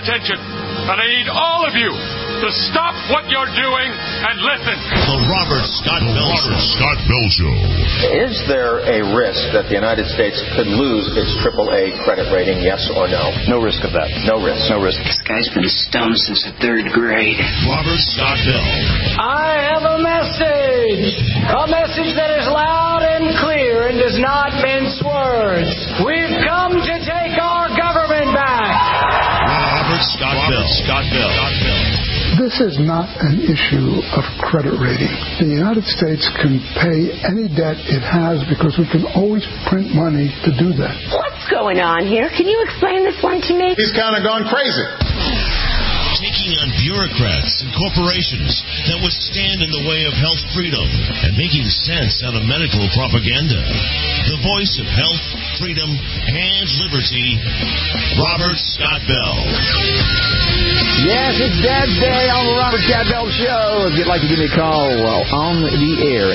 attention. And I need all of you to stop what you're doing and listen. The Robert Scott Bell Show. Is there a risk that the United States could lose its AAA credit rating, yes or no? No risk of that. No risk. No risk. This guy's been stoned since the 3rd grade. Robert Scott Bell. I have a message. A message that is loud and clear and does not mince words. We've come to take our government back. Robert Scott Bell. This is not an issue of credit rating. The United States can pay any debt it has because we can always print money to do that. What's going on here? Can you explain this one to me? He's kind of gone crazy. Taking on bureaucrats and corporations that would stand in the way of health freedom and making sense out of medical propaganda. The voice of health, freedom, and liberty, Robert Scott Bell. Yes, it's Dad's Day on the Robert Scott Bell Show. If you'd like to give me a call on the air,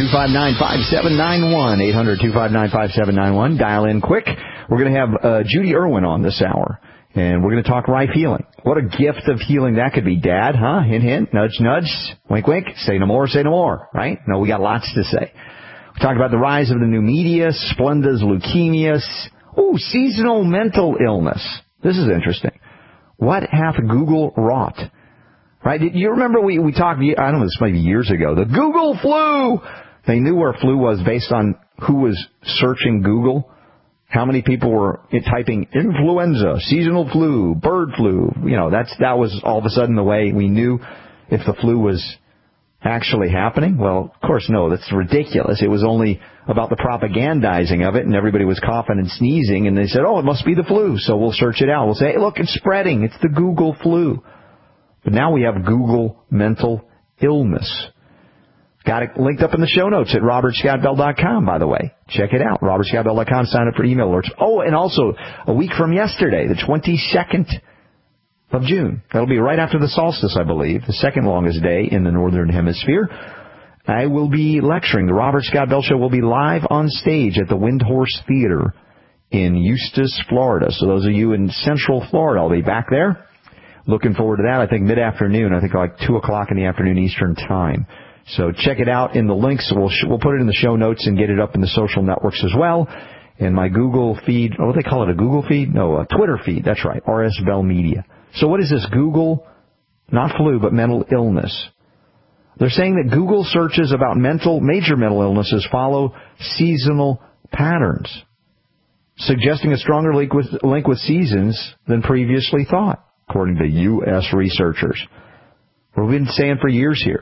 800-259-5791, 800-259-5791. Dial in quick. We're going to have Judy Irwin on this hour. And we're going to talk rife healing. What a gift of healing that could be, Dad, huh? Hint, hint, nudge, nudge, wink, wink, say no more, right? No, we got lots to say. We talked about the rise of the new media, Splenda's leukemias. Ooh, seasonal mental illness. This is interesting. What hath Google wrought? Right? You remember we talked, I don't know, this might be years ago, the Google flu. They knew where flu was based on who was searching Google. How many people were typing influenza, seasonal flu, bird flu? That was all of a sudden the way we knew if the flu was actually happening. Well, of course, no, that's ridiculous. It was only about the propagandizing of it, and everybody was coughing and sneezing, and they said, oh, it must be the flu, so we'll search it out. We'll say, hey, look, it's spreading. It's the Google flu. But now we have Google mental illness. Got it linked up in the show notes at robertscottbell.com, by the way. Check it out, robertscottbell.com. Sign up for email alerts. Oh, and also, a week from yesterday, the 22nd of June. That'll be right after the solstice, I believe, the second longest day in the Northern Hemisphere. I will be lecturing. The Robert Scott Bell Show will be live on stage at the Windhorse Theater in Eustis, Florida. So those of you in Central Florida, I'll be back there. Looking forward to that. I think mid-afternoon. I think like 2 o'clock in the afternoon Eastern Time. So check it out in the links. We'll put it in the show notes and get it up in the social networks as well. And my Google feed, what do they call it, a Google feed? No, a Twitter feed. That's right, RS Bell Media. So what is this? Google, not flu, but mental illness. They're saying that Google searches about major mental illnesses follow seasonal patterns, suggesting a stronger link with seasons than previously thought, according to U.S. researchers. We've been saying for years here.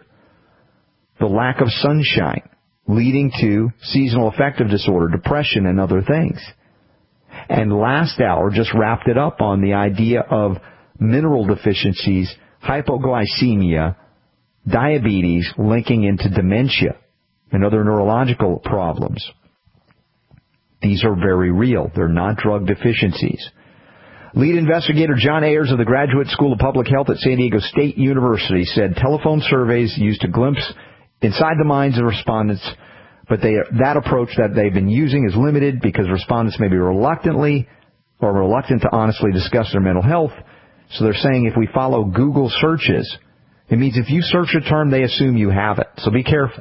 The lack of sunshine leading to seasonal affective disorder, depression, and other things. And last hour just wrapped it up on the idea of mineral deficiencies, hypoglycemia, diabetes linking into dementia and other neurological problems. These are very real. They're not drug deficiencies. Lead investigator John Ayers of the Graduate School of Public Health at San Diego State University said telephone surveys used to glimpse inside the minds of respondents, but that approach that they've been using is limited because respondents may be reluctant to honestly discuss their mental health. So they're saying if we follow Google searches, it means if you search a term, they assume you have it. So be careful.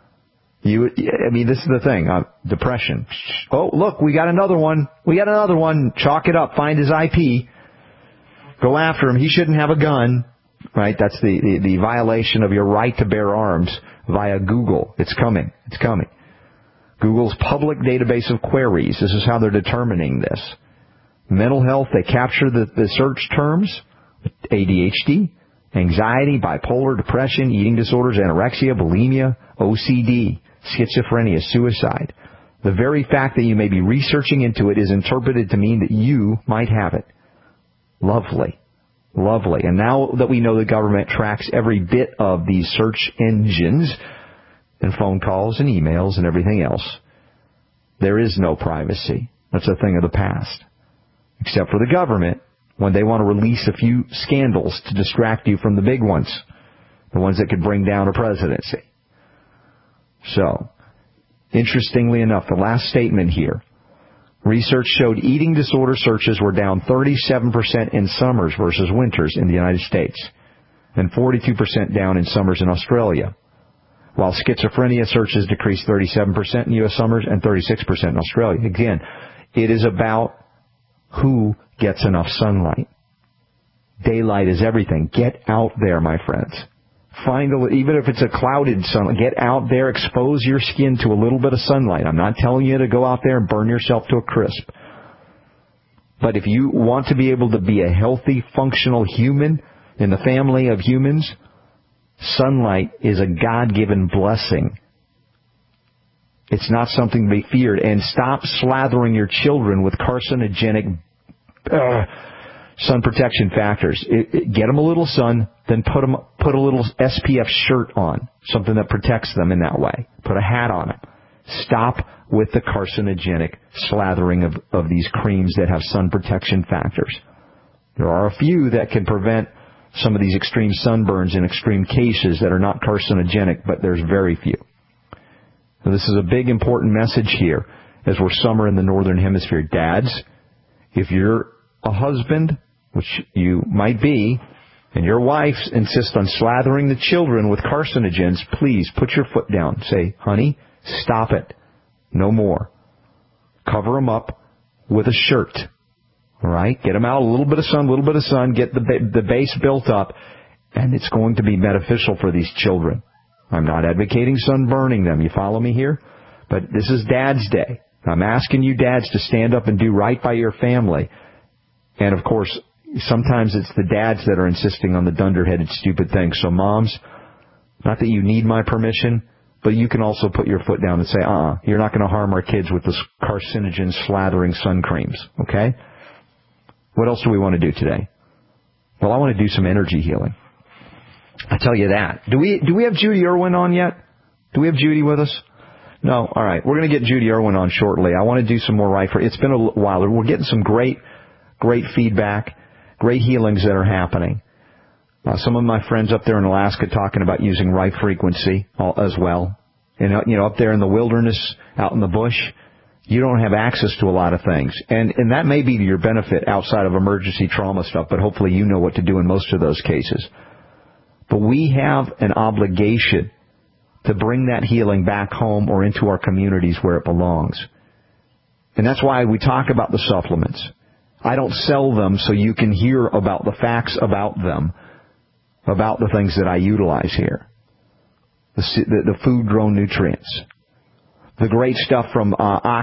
This is the thing. Depression. Oh, look, we got another one. Chalk it up. Find his IP. Go after him. He shouldn't have a gun. Right? That's the violation of your right to bear arms via Google. It's coming. Google's public database of queries. This is how they're determining this. Mental health, they capture the search terms. ADHD, anxiety, bipolar, depression, eating disorders, anorexia, bulimia, OCD, schizophrenia, suicide. The very fact that you may be researching into it is interpreted to mean that you might have it. Lovely. And now that we know the government tracks every bit of these search engines and phone calls and emails and everything else, there is no privacy. That's a thing of the past. Except for the government, when they want to release a few scandals to distract you from the big ones, the ones that could bring down a presidency. So, interestingly enough, the last statement here, Research showed eating disorder searches were down 37% in summers versus winters in the United States, and 42% down in summers in Australia, while schizophrenia searches decreased 37% in U.S. summers and 36% in Australia. Again, it is about who gets enough sunlight. Daylight is everything. Get out there, my friends. Even if it's a clouded sun, get out there, expose your skin to a little bit of sunlight. I'm not telling you to go out there and burn yourself to a crisp. But if you want to be able to be a healthy, functional human in the family of humans, sunlight is a God-given blessing. It's not something to be feared. And stop slathering your children with carcinogenic sun protection factors. Get them a little sun, then put a little SPF shirt on, something that protects them in that way. Put a hat on them. Stop with the carcinogenic slathering of these creams that have sun protection factors. There are a few that can prevent some of these extreme sunburns in extreme cases that are not carcinogenic, but there's very few. So this is a big, important message here as we're summer in the Northern Hemisphere. Dads, if you're a husband, which you might be, and your wife insists on slathering the children with carcinogens, please put your foot down. Say, honey, stop it. No more. Cover them up with a shirt. All right? Get them out, a little bit of sun, get the base built up, and it's going to be beneficial for these children. I'm not advocating sunburning them. You follow me here? But this is Dad's Day. I'm asking you dads to stand up and do right by your family. And, of course, sometimes it's the dads that are insisting on the dunderheaded, stupid things. So, moms, not that you need my permission, but you can also put your foot down and say, you're not going to harm our kids with this carcinogen-slathering sun creams, okay? What else do we want to do today? Well, I want to do some energy healing. I tell you that. Do we have Judy Irwin on yet? Do we have Judy with us? No? All right. We're going to get Judy Irwin on shortly. I want to do some more right for. It's been a while. We're getting some great feedback, great healings that are happening. Some of my friends up there in Alaska talking about using right frequency as well. And, up there in the wilderness, out in the bush, you don't have access to a lot of things. And that may be to your benefit outside of emergency trauma stuff, but hopefully you know what to do in most of those cases. But we have an obligation to bring that healing back home or into our communities where it belongs. And that's why we talk about the supplements. I don't sell them so you can hear about the facts about them, about the things that I utilize here. The food-grown nutrients. The great stuff from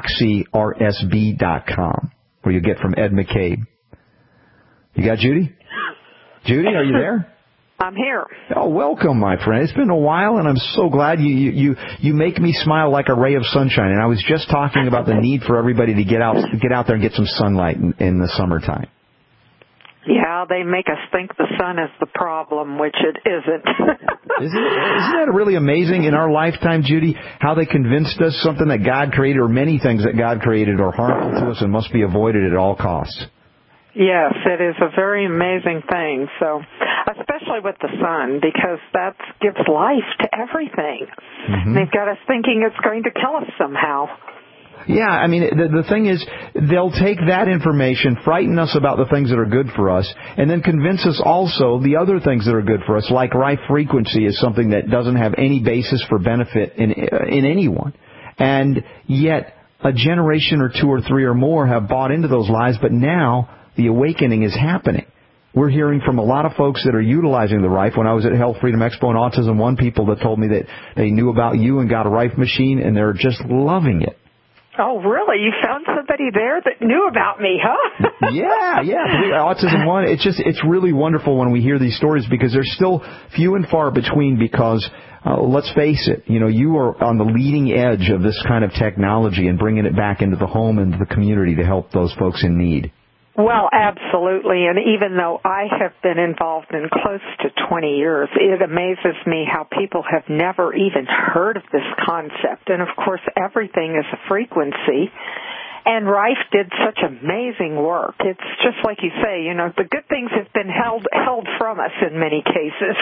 oxyrsb.com, where you get from Ed McCabe. You got Judy? Judy, are you there? I'm here. Oh, welcome, my friend. It's been a while, and I'm so glad you make me smile like a ray of sunshine. And I was just talking about the need for everybody to get out there and get some sunlight in the summertime. Yeah, they make us think the sun is the problem, which it isn't. Isn't that really amazing in our lifetime, Judy, how they convinced us something that God created, or many things that God created, are harmful to us and must be avoided at all costs? Yes, it is a very amazing thing. So, especially with the sun, because that gives life to everything. Mm-hmm. They've got us thinking it's going to kill us somehow. Yeah, I mean, the thing is, they'll take that information, frighten us about the things that are good for us, and then convince us also the other things that are good for us, like right frequency is something that doesn't have any basis for benefit in anyone. And yet, a generation or two or three or more have bought into those lies, but now the awakening is happening. We're hearing from a lot of folks that are utilizing the Rife. When I was at Health Freedom Expo and Autism One, people that told me that they knew about you and got a Rife machine, and they're just loving it. Oh, really? You found somebody there that knew about me, huh? Yeah. Autism One, it's really wonderful when we hear these stories, because they're still few and far between, because let's face it, you are on the leading edge of this kind of technology and bringing it back into the home and the community to help those folks in need. Well, absolutely. And even though I have been involved in close to 20 years, it amazes me how people have never even heard of this concept. And, of course, everything is a frequency. And Rife did such amazing work. It's just like you say, the good things have been held from us in many cases.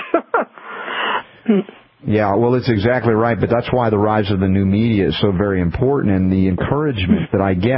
Yeah, well, it's exactly right. But that's why the rise of the new media is so very important, and the encouragement that I get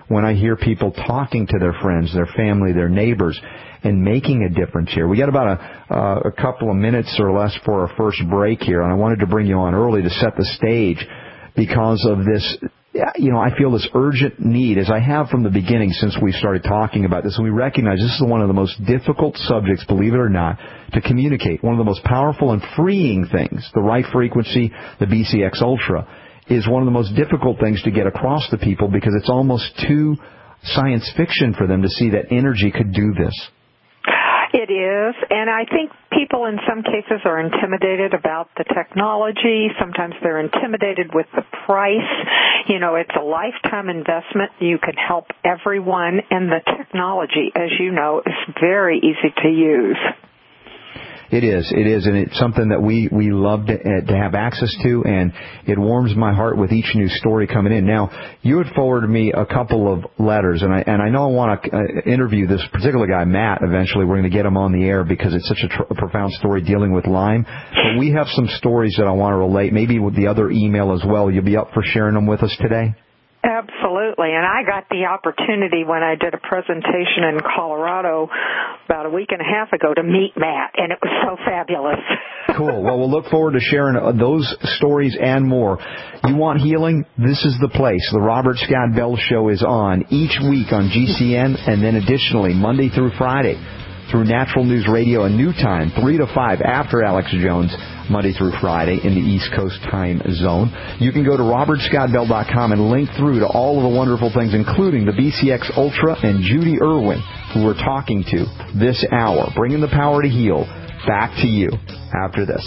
when I hear people talking to their friends, their family, their neighbors, and making a difference here. We got about a couple of minutes or less for our first break here, and I wanted to bring you on early to set the stage because of this. I feel this urgent need, as I have from the beginning since we started talking about this, and we recognize this is one of the most difficult subjects, believe it or not, to communicate. One of the most powerful and freeing things, the right frequency, the BCX Ultra, is one of the most difficult things to get across to people because it's almost too science fiction for them to see that energy could do this. It is, and I think people in some cases are intimidated about the technology. Sometimes they're intimidated with the price. It's a lifetime investment. You can help everyone, and the technology, as you know, is very easy to use. It is, and it's something that we love to have access to, and it warms my heart with each new story coming in. Now, you had forwarded me a couple of letters, and I know I want to interview this particular guy, Matt, eventually. We're going to get him on the air because it's such a profound story dealing with Lyme. But we have some stories that I want to relate, maybe with the other email as well. You'll be up for sharing them with us today? Absolutely, and I got the opportunity when I did a presentation in Colorado about a week and a half ago to meet Matt, and it was so fabulous. Cool. Well, we'll look forward to sharing those stories and more. You want healing? This is the place. The Robert Scott Bell Show is on each week on GCN, and then additionally Monday through Friday through Natural News Radio, a new time, 3 to 5 after Alex Jones, Monday through Friday in the East Coast time zone. You can go to robertscottbell.com and link through to all of the wonderful things, including the BCX Ultra and Judy Irwin, who we're talking to this hour, bringing the power to heal back to you after this.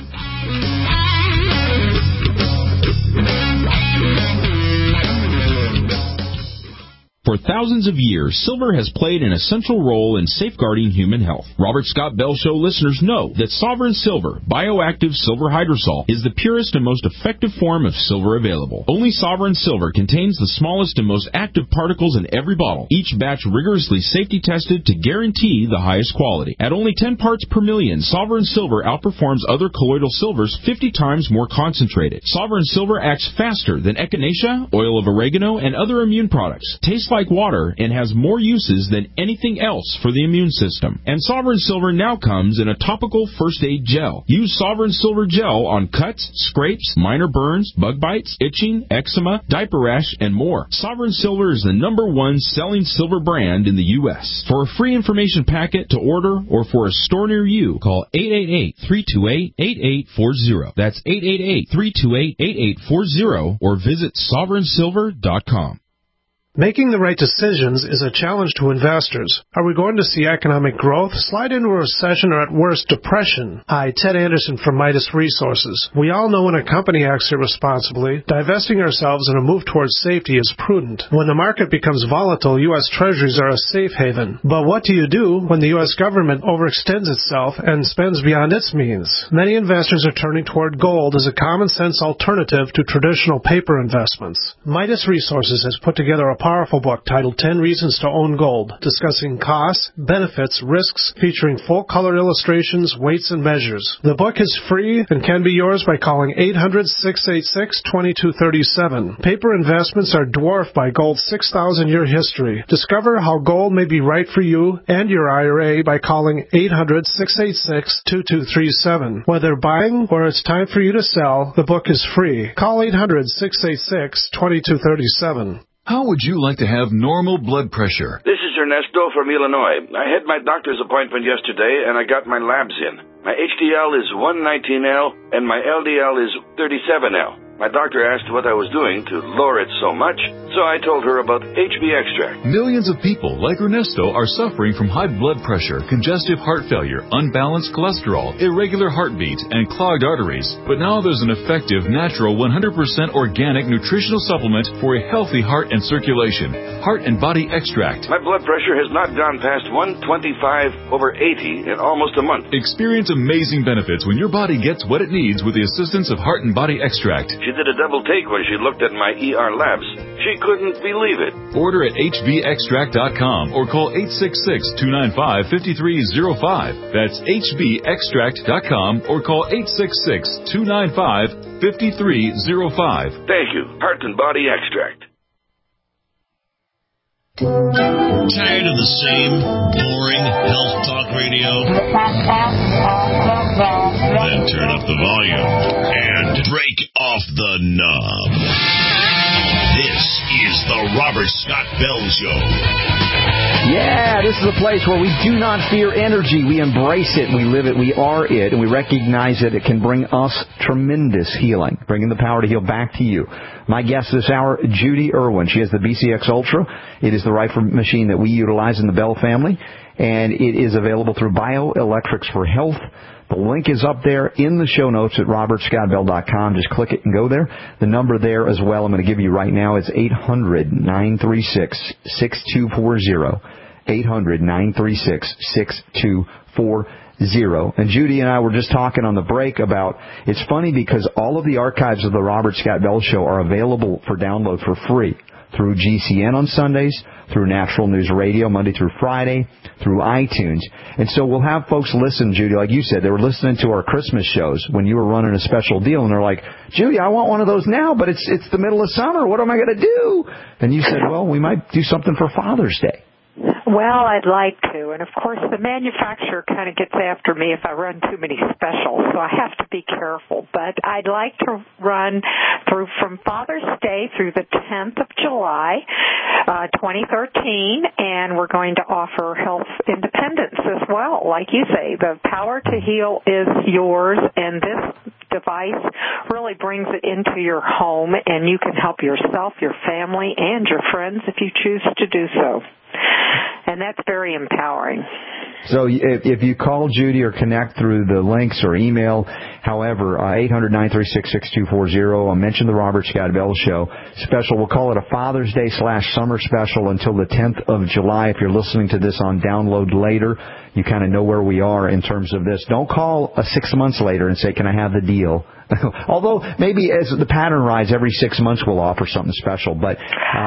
For thousands of years, silver has played an essential role in safeguarding human health. Robert Scott Bell Show listeners know that Sovereign Silver, bioactive silver hydrosol, is the purest and most effective form of silver available. Only Sovereign Silver contains the smallest and most active particles in every bottle, each batch rigorously safety tested to guarantee the highest quality. At only 10 parts per million, Sovereign Silver outperforms other colloidal silvers 50 times more concentrated. Sovereign Silver acts faster than echinacea, oil of oregano, and other immune products. Tastes like water and has more uses than anything else for the immune system. And Sovereign Silver now comes in a topical first aid gel. Use Sovereign Silver gel on cuts, scrapes, minor burns, bug bites, itching, eczema, diaper rash, and more. Sovereign Silver is the #1 selling silver brand in the U.S. For a free information packet to order or for a store near you, call 888-328-8840. That's 888-328-8840 or visit sovereignsilver.com. Making the right decisions is a challenge to investors. Are we going to see economic growth, slide into a recession, or at worst, depression? Hi, Ted Anderson from Midas Resources. We all know when a company acts irresponsibly, divesting ourselves in a move towards safety is prudent. When the market becomes volatile, U.S. Treasuries are a safe haven. But what do you do when the U.S. government overextends itself and spends beyond its means? Many investors are turning toward gold as a common-sense alternative to traditional paper investments. Midas Resources has put together a powerful book titled 10 Reasons to Own Gold, discussing costs, benefits, risks, featuring full-color illustrations, weights, and measures. The book is free and can be yours by calling 800-686-2237. Paper investments are dwarfed by gold's 6,000-year history. Discover how gold may be right for you and your IRA by calling 800-686-2237. Whether buying or it's time for you to sell, the book is free. Call 800-686-2237. How would you like to have normal blood pressure? This is Ernesto from Illinois. I had my doctor's appointment yesterday, and I got my labs in. My HDL is 119L, and my LDL is 37L. My doctor asked what I was doing to lower it so much, so I told her about HB Extract. Millions of people like Ernesto are suffering from high blood pressure, congestive heart failure, unbalanced cholesterol, irregular heartbeat, and clogged arteries. But now there's an effective, natural, 100% organic nutritional supplement for a healthy heart and circulation. Heart and Body Extract. My blood pressure has not gone past 125/80 in almost a month. Experience amazing benefits when your body gets what it needs with the assistance of Heart and Body Extract. She did a double take when she looked at my ER labs. She couldn't believe it. Order at hbextract.com or call 866-295-5305. That's hbextract.com or call 866-295-5305. Thank you. Heart and Body Extract. Tired of the same boring health talk radio? Then turn up the volume and break off the knob. This is the Robert Scott Bell Show. Yeah, this is a place where we do not fear energy. We embrace it, we live it, we are it, and we recognize that it can bring us tremendous healing, bringing the power to heal back to you. My guest this hour, Judy Irwin. She has the BCX Ultra. It is the rifle machine that we utilize in the Bell family, and it is available through Bioelectrics for Health. The link is up there in the show notes at robertscottbell.com. Just click it and go there. The number there as well I'm going to give you right now is 800-936-6240. 800-936-6240. And Judy and I were just talking on the break about, it's funny because all of the archives of the Robert Scott Bell Show are available for download for free through GCN on Sundays, through Natural News Radio Monday through Friday, through iTunes. And so we'll have folks listen, Judy, like you said, they were listening to our Christmas shows when you were running a special deal, and they're like, Judy, I want one of those now, but it's the middle of summer. What am I going to do? And you said, well, we might do something for Father's Day. Well, I'd like to. And, of course, the manufacturer kind of gets after me if I run too many specials, so I have to be careful. But I'd like to run through from Father's Day through the 10th of July, 2013, and we're going to offer health independence as well. Like you say, the power to heal is yours, and this device really brings it into your home, and you can help yourself, your family, and your friends if you choose to do so. And that's very empowering. So if you call Judy or connect through the links or email, however, 800-936-6240, I'll mention the Robert Scott Bell Show special. We'll call it a Father's Day / summer special until the 10th of July. If you're listening to this on download later, you kind of know where we are in terms of this. Don't call 6 months later and say, can I have the deal? Although maybe as the pattern rides, every 6 months we'll offer something special. But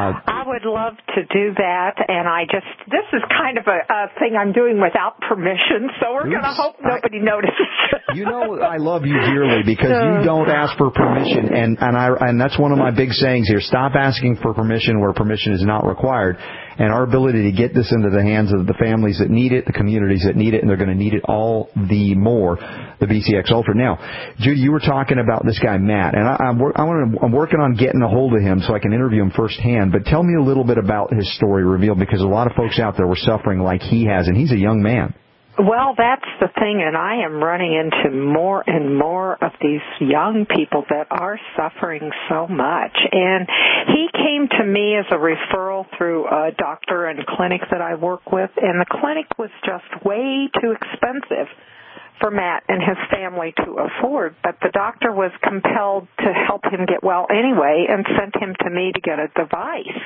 I would love to do that, and this is kind of a thing I'm doing without permission, so we're going to hope nobody notices. You know, I love you dearly because you don't ask for permission, and that's one of my big sayings here. Stop asking for permission where permission is not required. And our ability to get this into the hands of the families that need it, the communities that need it, and they're going to need it all the more, the BCX Ultra. Now, Judy, you were talking about this guy, Matt, and I'm working on getting a hold of him so I can interview him firsthand. But tell me a little bit about his story revealed, because a lot of folks out there were suffering like he has, and he's a young man. Well, that's the thing, and I am running into more and more of these young people that are suffering so much. And he came to me as a referral through a doctor and clinic that I work with, and the clinic was just way too expensive for Matt and his family to afford, but the doctor was compelled to help him get well anyway and sent him to me to get a device.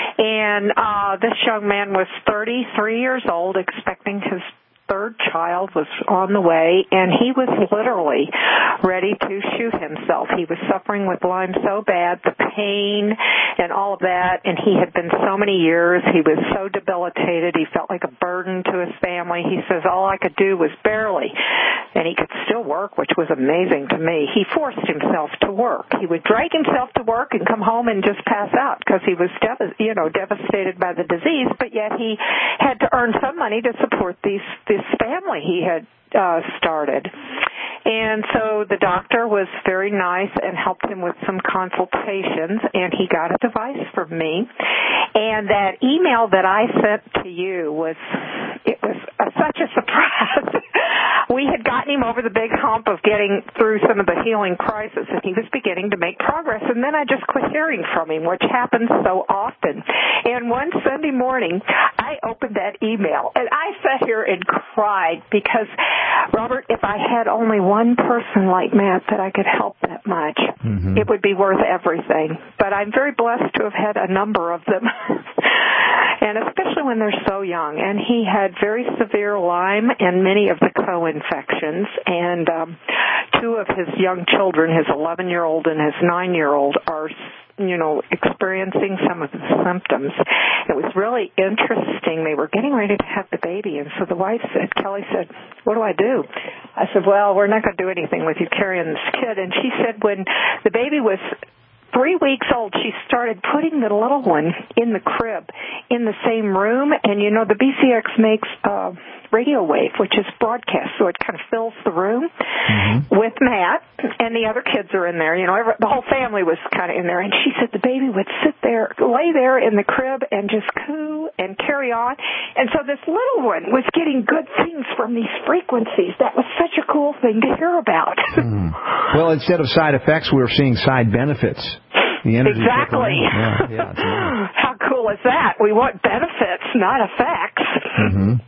And this young man was 33 years old, expecting his third child, was on the way, and he was literally ready to shoot himself. He was suffering with Lyme so bad, the pain and all of that, and he had been so many years. He was so debilitated. He felt like a burden to his family. He says, all I could do was barely, and he could still work, which was amazing to me. He forced himself to work. He would drag himself to work and come home and just pass out because he was devastated by the disease, but yet he had to earn some money to support this family he had started. And so the doctor was very nice and helped him with some consultations, and he got a device from me. And that email that I sent to you was such a surprise. We had gotten him over the big hump of getting through some of the healing crisis, and he was beginning to make progress. And then I just quit hearing from him, which happens so often. And one Sunday morning, I opened that email, and I sat here and cried because, Robert, if I had only one person like Matt that I could help that much, it would be worth everything. But I'm very blessed to have had a number of them, and especially when they're so young. And he had very severe Lyme and many of the co-infections, and two of his young children, his 11-year-old and his 9-year-old, are experiencing some of the symptoms. It was really interesting. They were getting ready to have the baby, and so the wife said, Kelly said, what do I do? I said, well, we're not going to do anything with you carrying this kid. And she said when the baby was 3 weeks old, she started putting the little one in the crib in the same room. And, you know, the BCX makes radio wave, which is broadcast, so it kind of fills the room with Matt, and the other kids are in there. You know, the whole family was kind of in there. And she said the baby would lay there in the crib and just coo and carry on. And so this little one was getting good things from these frequencies. That was such a cool thing to hear about. Well, instead of side effects, we were seeing side benefits. The energy exactly. Yeah, how cool is that? We want benefits, not effects.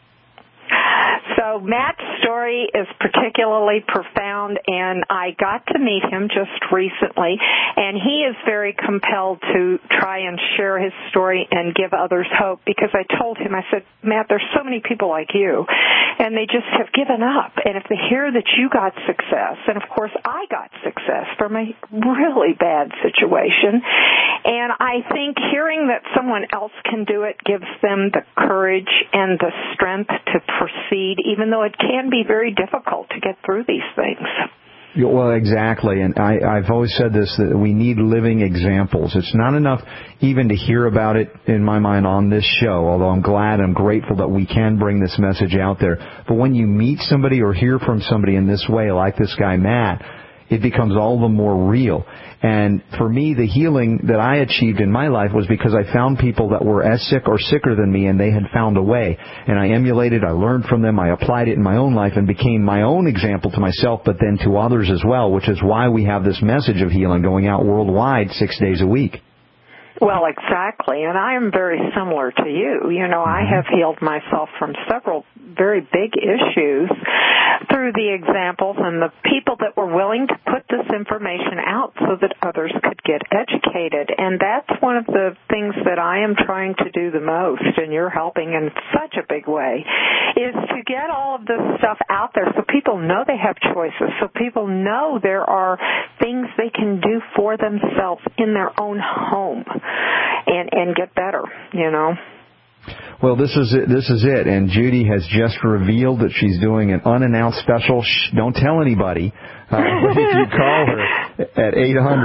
So Matt's story is particularly profound, and I got to meet him just recently, and he is very compelled to try and share his story and give others hope, because I told him, I said, Matt, there's so many people like you, and they just have given up, and if they hear that you got success, and of course I got success from a really bad situation, and I think hearing that someone else can do it gives them the courage and the strength to proceed, even though it can be very difficult to get through these things. Well, exactly, and I've always said this, that we need living examples. It's not enough even to hear about it, in my mind, on this show, although I'm glad and grateful that we can bring this message out there. But when you meet somebody or hear from somebody in this way, like this guy Matt, it becomes all the more real. And for me, the healing that I achieved in my life was because I found people that were as sick or sicker than me, and they had found a way. And I emulated, I learned from them, I applied it in my own life and became my own example to myself, but then to others as well, which is why we have this message of healing going out worldwide 6 days a week. Well, exactly, and I am very similar to you. You know, I have healed myself from several very big issues through the examples and the people that were willing to put this information out so that others could get educated. And that's one of the things that I am trying to do the most, and you're helping in such a big way, is to get all of this stuff out there so people know they have choices, so people know there are things they can do for themselves in their own home. And get better, you know. Well, this is it. And Judy has just revealed that she's doing an unannounced special. Shh, don't tell anybody. But if you call her at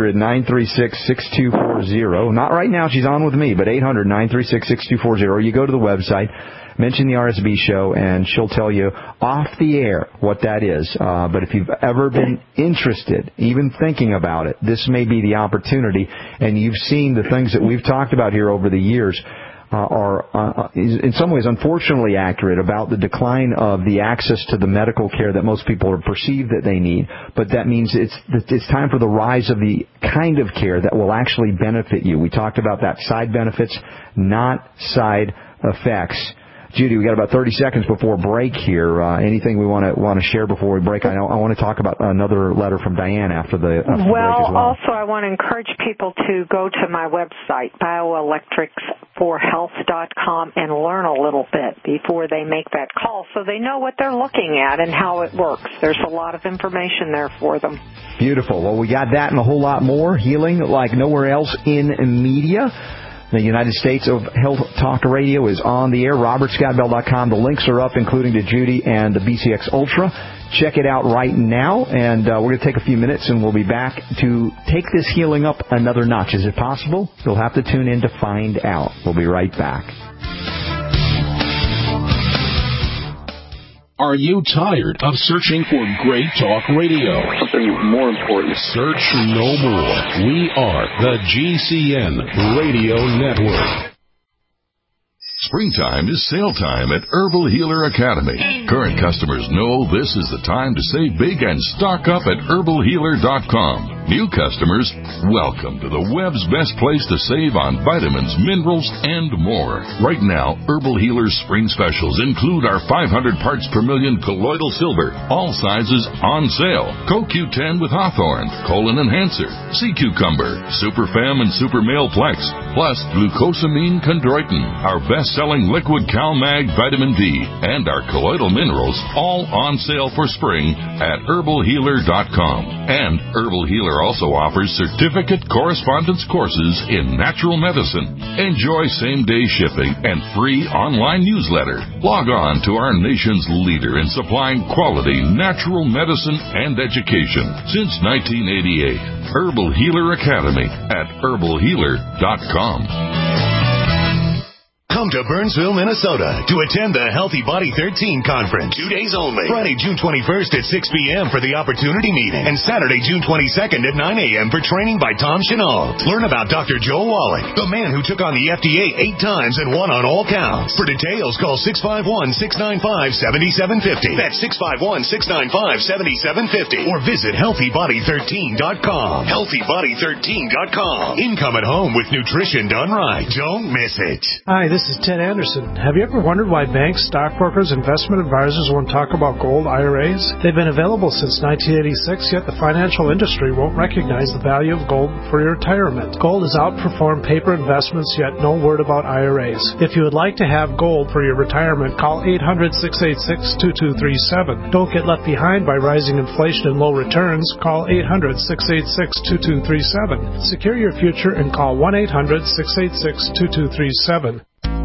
800-936-6240, not right now, she's on with me, but 800-936-6240, or you go to the website, mention the RSB show, and she'll tell you off the air what that is. But if you've ever been interested, even thinking about it, this may be the opportunity. And you've seen the things that we've talked about here over the years are in some ways unfortunately accurate about the decline of the access to the medical care that most people are perceived that they need. But that means it's time for the rise of the kind of care that will actually benefit you. We talked about that, side benefits, not side effects. Judy, we got about 30 seconds before break here. Anything we want to share before we break? I want to talk about another letter from Diane after the break as well. Also, I want to encourage people to go to my website, bioelectricsforhealth.com, and learn a little bit before they make that call so they know what they're looking at and how it works. There's a lot of information there for them. Beautiful. Well, we got that and a whole lot more. Healing like nowhere else in media. The United States of Health Talk Radio is on the air, robertscottbell.com. The links are up, including to Judy and the BCX Ultra. Check it out right now, and we're going to take a few minutes, and we'll be back to take this healing up another notch. Is it possible? You'll have to tune in to find out. We'll be right back. Are you tired of searching for great talk radio? Something more important. Search no more. We are the GCN Radio Network. Springtime is sale time at Herbal Healer Academy. Current customers know this is the time to save big and stock up at herbalhealer.com. New customers, welcome to the web's best place to save on vitamins, minerals, and more. Right now, Herbal Healer's spring specials include our 500 parts per million colloidal silver, all sizes on sale. CoQ10 with Hawthorne, Colon Enhancer, Sea Cucumber, Super Fem and Super Male Plex, plus glucosamine chondroitin, our best-selling liquid CalMag vitamin D, and our colloidal minerals, all on sale for spring at herbalhealer.com. And Herbal Healer also offers certificate correspondence courses in natural medicine. Enjoy same-day shipping and free online newsletter. Log on to our nation's leader in supplying quality natural medicine and education since 1988. Herbal Healer Academy at herbalhealer.com. Come to Burnsville, Minnesota to attend the Healthy Body 13 Conference. 2 days only. Friday, June 21st at 6 p.m. for the Opportunity Meeting. And Saturday, June 22nd at 9 a.m. for training by Tom Chenault. Learn about Dr. Joe Wallach, the man who took on the FDA 8 times and won on all counts. For details, call 651-695-7750. That's 651-695-7750. Or visit HealthyBody13.com. HealthyBody13.com. Income at home with nutrition done right. Don't miss it. Hi, this is Ted Anderson. Have you ever wondered why banks, stockbrokers, investment advisors won't talk about gold IRAs? They've been available since 1986, yet the financial industry won't recognize the value of gold for your retirement. Gold has outperformed paper investments, yet no word about IRAs. If you would like to have gold for your retirement, call 800-686-2237. Don't get left behind by rising inflation and low returns. Call 800-686-2237. Secure your future and call 1-800-686-2237.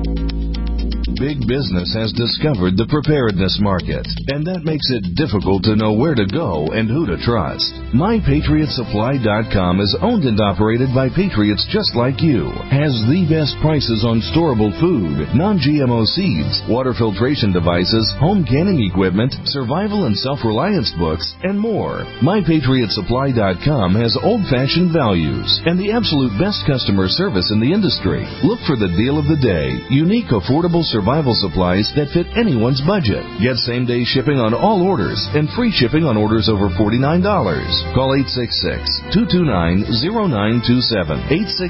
Big business has discovered the preparedness market, and that makes it difficult to know where to go and who to trust. MyPatriotSupply.com is owned and operated by patriots just like you, has the best prices on storable food, non-GMO seeds, water filtration devices, home canning equipment, survival and self-reliance books, and more. MyPatriotSupply.com has old-fashioned values and the absolute best customer service in the industry. Look for the deal of the day, unique, affordable survival supplies that fit anyone's budget. Get same-day shipping on all orders and free shipping on orders over $49. Call 866-229-0927,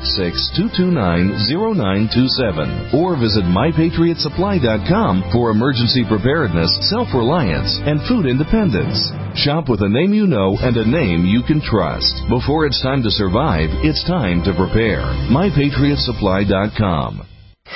866-229-0927, or visit MyPatriotSupply.com for emergency preparedness, self-reliance, and food independence. Shop with a name you know and a name you can trust. Before it's time to survive, it's time to prepare. MyPatriotSupply.com.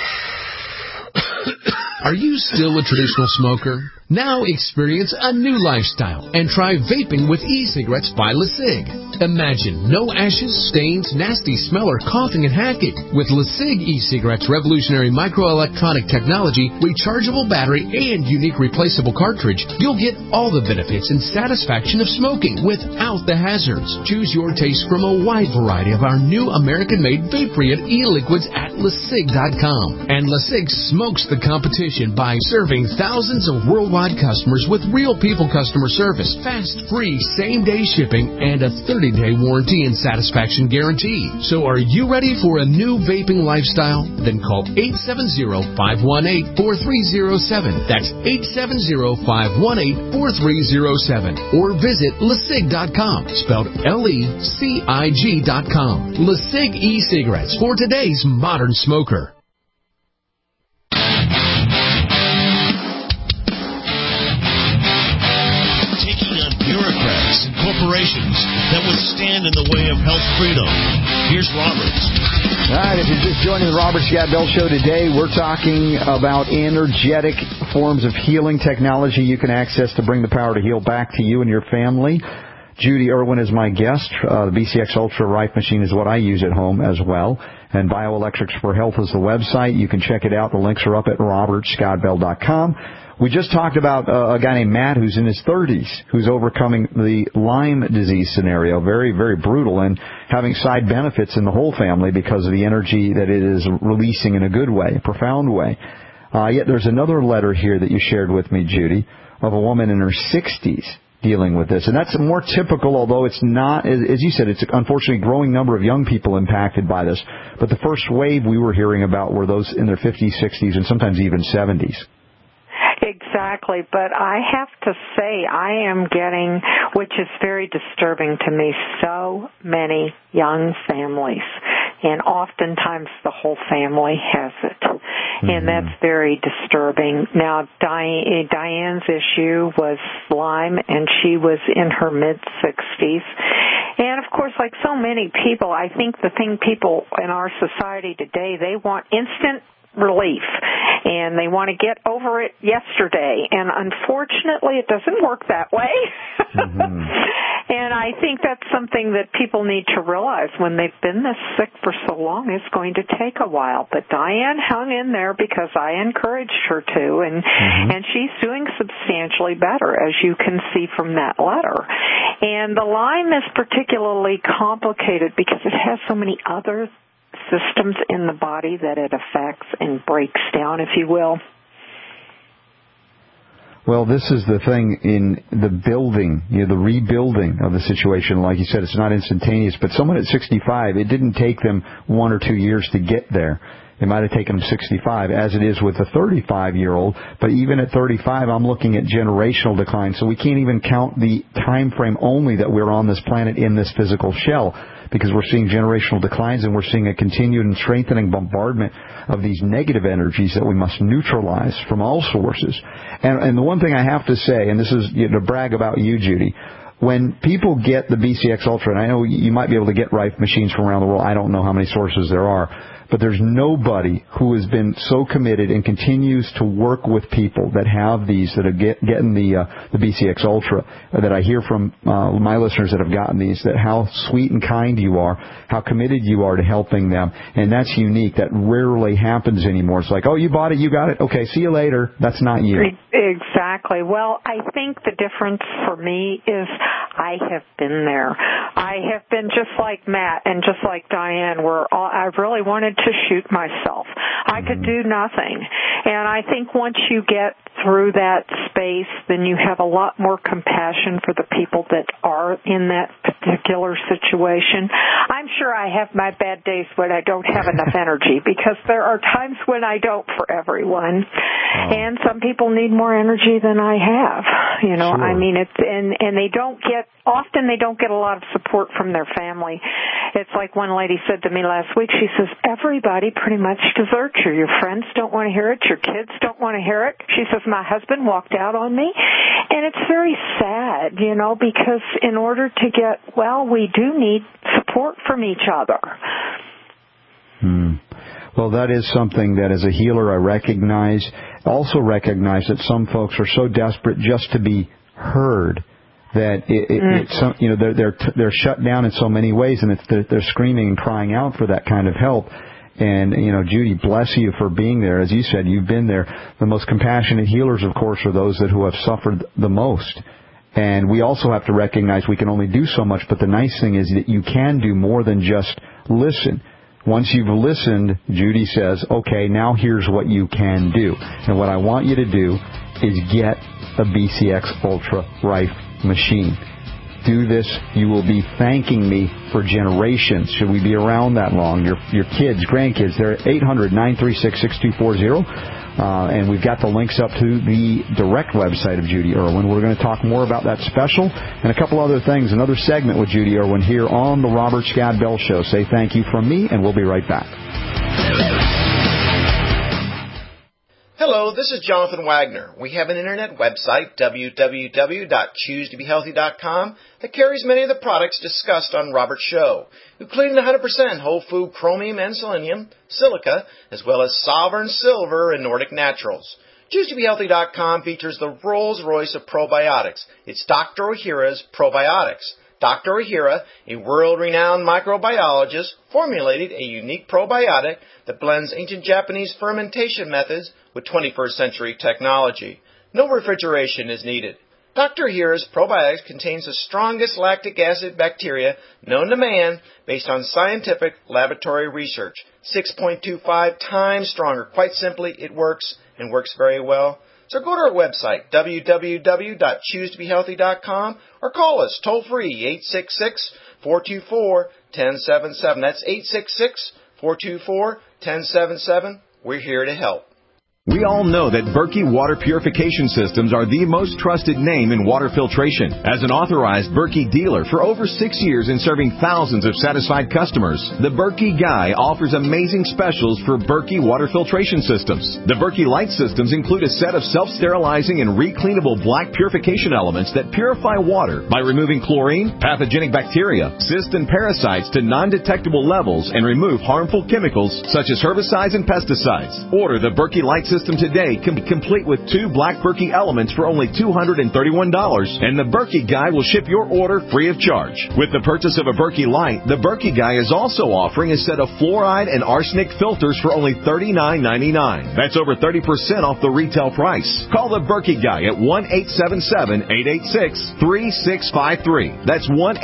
Are you still a traditional smoker? Now experience a new lifestyle and try vaping with e-cigarettes by LeSig. Imagine no ashes, stains, nasty smell, or coughing and hacking. With LeSig e-cigarettes' revolutionary microelectronic technology, rechargeable battery, and unique replaceable cartridge, you'll get all the benefits and satisfaction of smoking without the hazards. Choose your taste from a wide variety of our new American-made Vaporeon e-liquids at LeSig.com. And LeSig smokes the competition by serving thousands of worldwide customers with real people customer service, fast, free, same-day shipping, and a 30-day warranty and satisfaction guarantee. So are you ready for a new vaping lifestyle? Then call 870-518-4307. That's 870-518-4307. Or visit LeSig.com, spelled LECIG.com. LeSig e-cigarettes for today's modern smoker. Bureaucrats and corporations that would stand in the way of health freedom. Here's Robert. All right, if you're just joining the Robert Scott Bell Show today, we're talking about energetic forms of healing technology you can access to bring the power to heal back to you and your family. Judy Irwin is my guest. The BCX Ultra Rife machine is what I use at home as well. And Bioelectrics for Health is the website. You can check it out. The links are up at robertscottbell.com. We just talked about a guy named Matt who's in his 30s, who's overcoming the Lyme disease scenario, very, very brutal, and having side benefits in the whole family because of the energy that it is releasing in a good way, a profound way. Yet there's another letter here that you shared with me, Judy, of a woman in her 60s dealing with this. And that's more typical, although it's not, as you said, it's unfortunately a growing number of young people impacted by this. But the first wave we were hearing about were those in their 50s, 60s, and sometimes even 70s. Exactly, but I have to say I am getting, which is very disturbing to me, so many young families, and oftentimes the whole family has it, and that's very disturbing. Now, Diane's issue was Lyme, and she was in her mid-60s, And, of course, like so many people, I think the thing people in our society today, they want instant relief, and they want to get over it yesterday. And unfortunately, it doesn't work that way. Mm-hmm. And I think that's something that people need to realize when they've been this sick for so long. It's going to take a while. But Diane hung in there because I encouraged her to, and she's doing substantially better, as you can see from that letter. And the Lyme is particularly complicated because it has so many other systems in the body that it affects and breaks down, if you will. Well, this is the thing in the building, the rebuilding of the situation. Like you said, it's not instantaneous, but someone at 65, it didn't take them 1 or 2 years to get there. It might have taken them 65, as it is with a 35-year-old. But even at 35, I'm looking at generational decline. So we can't even count the time frame only that we're on this planet in this physical shell, because we're seeing generational declines and we're seeing a continued and strengthening bombardment of these negative energies that we must neutralize from all sources. And the one thing I have to say, and this is to brag about you, Judy, when people get the BCX Ultra, and I know you might be able to get Rife machines from around the world. I don't know how many sources there are. But there's nobody who has been so committed and continues to work with people that have these, that are getting the BCX Ultra, that I hear from my listeners that have gotten these, that how sweet and kind you are, how committed you are to helping them. And that's unique. That rarely happens anymore. It's like, oh, you bought it, you got it. Okay, see you later. That's not you. Exactly. Well, I think the difference for me is I have been there. I have been just like Matt and just like Diane, where I really wanted to shoot myself. I could do nothing. And I think once you get through that space, then you have a lot more compassion for the people that are in that particular situation. I'm sure I have my bad days when I don't have enough energy, because there are times when I don't for everyone. And some people need more energy than I have. Sure. I mean, and they don't get a lot of support from their family. It's like one lady said to me last week, she says, everybody pretty much deserts you. Your friends don't want to hear it. Your kids don't want to hear it. She says, my husband walked out on me. And it's very sad, because in order to get well, we do need support from each other. Well, that is something that as a healer I recognize. Also recognize that some folks are so desperate just to be heard that they're shut down in so many ways, and they're screaming and crying out for that kind of help. And, Judy, bless you for being there. As you said, you've been there. The most compassionate healers, of course, are those who have suffered the most. And we also have to recognize we can only do so much, but the nice thing is that you can do more than just listen. Once you've listened, Judy says, okay, now here's what you can do. And what I want you to do is get a BCX Ultra Rife machine. Do this. You will be thanking me for generations. Should we be around that long? Your kids, grandkids, they're at 800-936-6240. And we've got the links up to the direct website of Judy Irwin. We're going to talk more about that special and a couple other things. Another segment with Judy Irwin here on the Robert Scott Bell Show. Say thank you from me, and we'll be right back. Hello, this is Jonathan Wagner. We have an internet website, www.choosetobehealthy.com, that carries many of the products discussed on Robert's show, including the 100% whole food chromium and selenium, silica, as well as Sovereign Silver and Nordic Naturals. ChooseToBeHealthy.com features the Rolls-Royce of probiotics. It's Dr. Ohhira's Probiotics. Dr. Ohhira, a world-renowned microbiologist, formulated a unique probiotic that blends ancient Japanese fermentation methods with 21st century technology. No refrigeration is needed. Dr. Ohhira's probiotics contains the strongest lactic acid bacteria known to man based on scientific laboratory research. 6.25 times stronger. Quite simply, it works and works very well. So go to our website, www.choosetobehealthy.com, or call us toll-free, 866-424-1077. That's 866-424-1077. We're here to help. We all know that Berkey Water Purification Systems are the most trusted name in water filtration. As an authorized Berkey dealer for over 6 years and serving thousands of satisfied customers, the Berkey Guy offers amazing specials for Berkey water filtration systems. The Berkey Light systems include a set of self-sterilizing and recleanable black purification elements that purify water by removing chlorine, pathogenic bacteria, cysts, and parasites to non-detectable levels and remove harmful chemicals such as herbicides and pesticides. Order the Berkey Light system today, complete with 2 black Berkey elements for only $231, and the Berkey Guy will ship your order free of charge. With the purchase of a Berkey Light, the Berkey Guy is also offering a set of fluoride and arsenic filters for only $39.99. That's over 30% off the retail price. Call the Berkey Guy at 1-877-886-3653. That's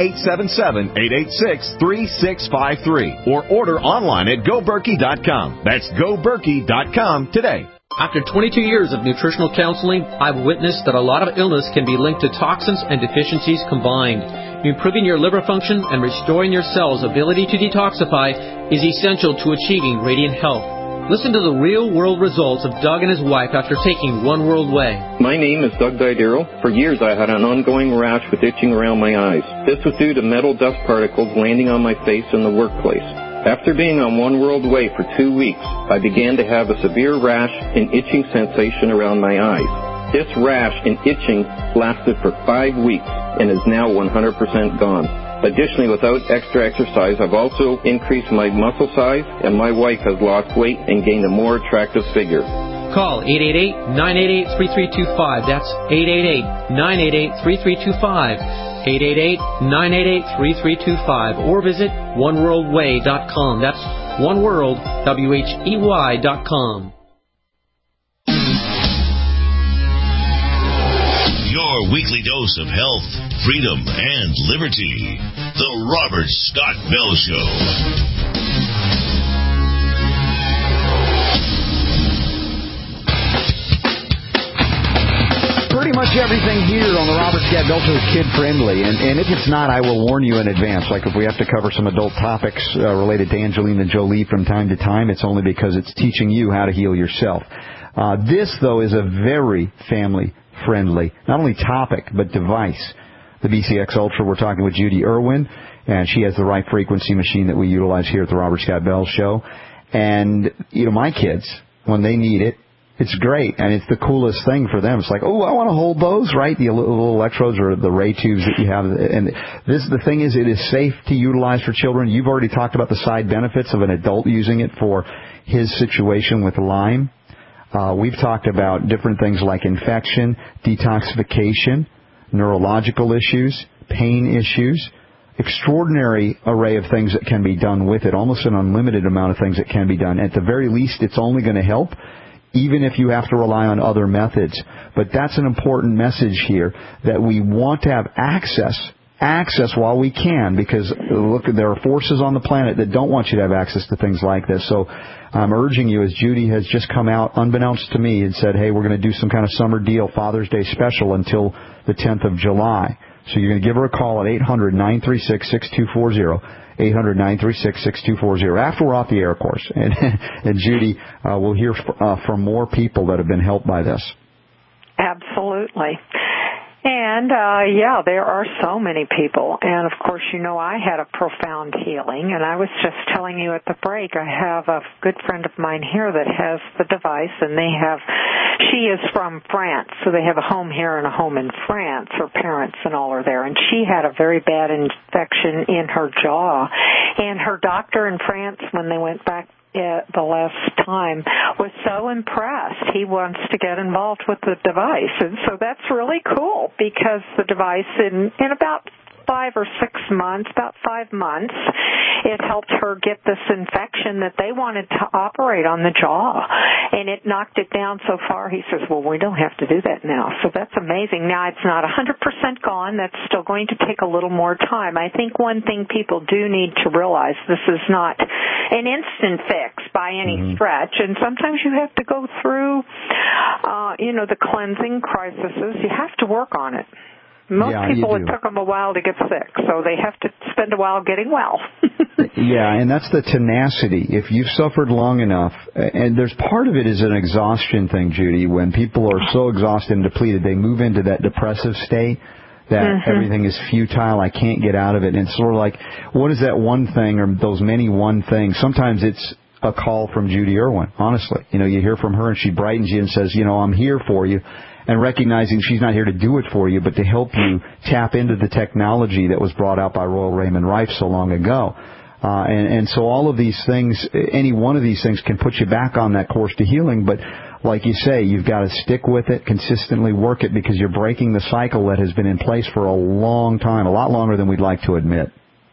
1-877-886-3653. Or order online at GoBerkey.com. That's GoBerkey.com today. After 22 years of nutritional counseling, I've witnessed that a lot of illness can be linked to toxins and deficiencies combined. Improving your liver function and restoring your cells' ability to detoxify is essential to achieving radiant health. Listen to the real-world results of Doug and his wife after taking One World Way. My name is Doug Didero. For years I had an ongoing rash with itching around my eyes. This was due to metal dust particles landing on my face in the workplace. After being on One World Way for 2 weeks, I began to have a severe rash and itching sensation around my eyes. This rash and itching lasted for 5 weeks and is now 100% gone. Additionally, without extra exercise, I've also increased my muscle size, and my wife has lost weight and gained a more attractive figure. Call 888-988-3325. That's 888-988-3325. 888-988-3325, or visit oneworldway.com. That's oneworldwhey.com. Your weekly dose of health, freedom, and liberty. The Robert Scott Bell Show. Pretty much everything here on the Robert Scott Bell Show is kid-friendly, and if it's not, I will warn you in advance. Like if we have to cover some adult topics related to Angelina Jolie from time to time, it's only because it's teaching you how to heal yourself. This, though, is a very family-friendly, not only topic, but device. The BCX Ultra, we're talking with Judy Irwin, and she has the right frequency machine that we utilize here at the Robert Scott Bell Show. And, you know, my kids, when they need it, it's great, and it's the coolest thing for them. It's like, oh, I want to hold those, right? The little electrodes or the ray tubes that you have. And the thing is, it is safe to utilize for children. You've already talked about the side benefits of an adult using it for his situation with Lyme. We've talked about different things like infection, detoxification, neurological issues, pain issues. Extraordinary array of things that can be done with it, almost an unlimited amount of things that can be done. At the very least, it's only going to help, even if you have to rely on other methods. But that's an important message here, that we want to have access while we can, because look, there are forces on the planet that don't want you to have access to things like this. So I'm urging you, as Judy has just come out unbeknownst to me and said, hey, we're going to do some kind of summer deal, Father's Day special until the 10th of July. So you're going to give her a call at 800-936-6240. 800-936-6240. After we're off the air, of course. And Judy, we'll hear from more people that have been helped by this. Absolutely. And, there are so many people. And, of course, you know I had a profound healing. And I was just telling you at the break, I have a good friend of mine here that has the device, and she is from France. So they have a home here and a home in France. Her parents and all are there. And she had a very bad infection in her jaw. And her doctor in France, when they went back the last time, was so impressed. He wants to get involved with the device. And so that's really cool, because the device in about 5 or 6 months, about 5 months, it helped her get this infection that they wanted to operate on the jaw. And it knocked it down so far, he says, well, we don't have to do that now. So that's amazing. Now, it's not 100% gone. That's still going to take a little more time. I think one thing people do need to realize, this is not an instant fix by any stretch. And sometimes you have to go through, the cleansing crises. You have to work on it. Most people, it took them a while to get sick, so they have to spend a while getting well. Yeah, and that's the tenacity. If you've suffered long enough, and there's part of it is an exhaustion thing, Judy. When people are so exhausted and depleted, they move into that depressive state that everything is futile, I can't get out of it. And it's sort of like, what is that one thing or those many one things? Sometimes it's a call from Judy Irwin, honestly. You know, you hear from her and she brightens you and says, you know, I'm here for you. And recognizing she's not here to do it for you, but to help you tap into the technology that was brought out by Royal Raymond Rife so long ago. And so all of these things, any one of these things can put you back on that course to healing. But like you say, you've got to stick with it, consistently work it, because you're breaking the cycle that has been in place for a long time, a lot longer than we'd like to admit.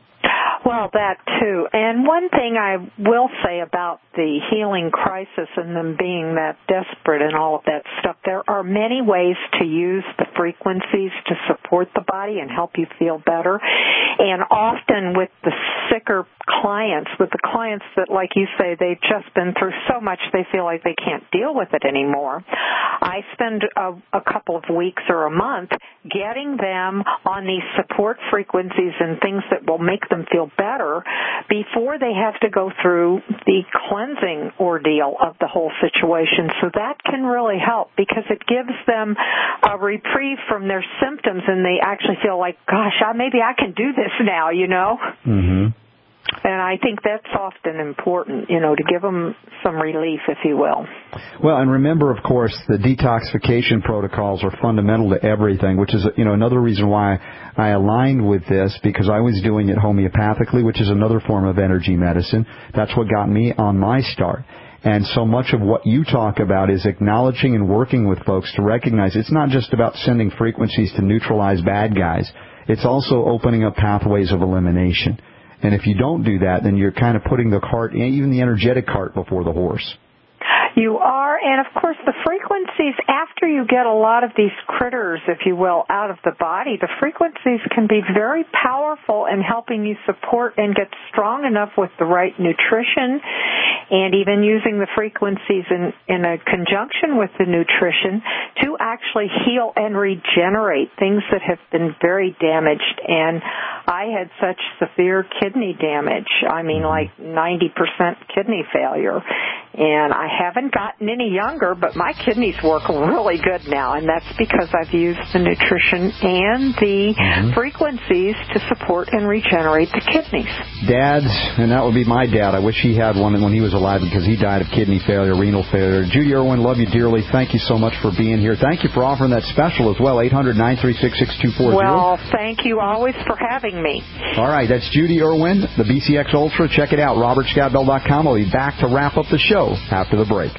Well, that too. And one thing I will say about the healing crisis and them being that desperate and all of that stuff, there are many ways to use the frequencies to support the body and help you feel better. And often with the sicker clients, with the clients that, like you say, they've just been through so much they feel like they can't deal with it anymore, I spend a couple of weeks or a month getting them on these support frequencies and things that will make them feel better before they have to go through the cleansing ordeal of the whole situation. So that can really help, because it gives them a reprieve from their symptoms, and they actually feel like, gosh, maybe I can do this now, you know? Mm-hmm. And I think that's often important, you know, to give them some relief, if you will. Well, and remember, of course, the detoxification protocols are fundamental to everything, which is, you know, another reason why I aligned with this, because I was doing it homeopathically, which is another form of energy medicine. That's what got me on my start. And so much of what you talk about is acknowledging and working with folks to recognize it's not just about sending frequencies to neutralize bad guys. It's also opening up pathways of elimination. And if you don't do that, then you're kind of putting the cart, even the energetic cart, before the horse. You are, and of course the frequencies, after you get a lot of these critters, if you will, out of the body, the frequencies can be very powerful in helping you support and get strong enough with the right nutrition, and even using the frequencies in a conjunction with the nutrition to actually heal and regenerate things that have been very damaged. And I had such severe kidney damage, I mean like 90% kidney failure, and I haven't gotten any younger, but my kidneys work really good now, and that's because I've used the nutrition and the frequencies to support and regenerate the kidneys. Dads, and that would be my dad. I wish he had one when he was alive, because he died of kidney failure, renal failure. Judy Irwin, love you dearly. Thank you so much for being here. Thank you for offering that special as well, 800-936-6240. Well, thank you always for having me. All right, that's Judy Irwin, the BCX Ultra. Check it out, robertscottbell.com. I'll be back to wrap up the show after the break.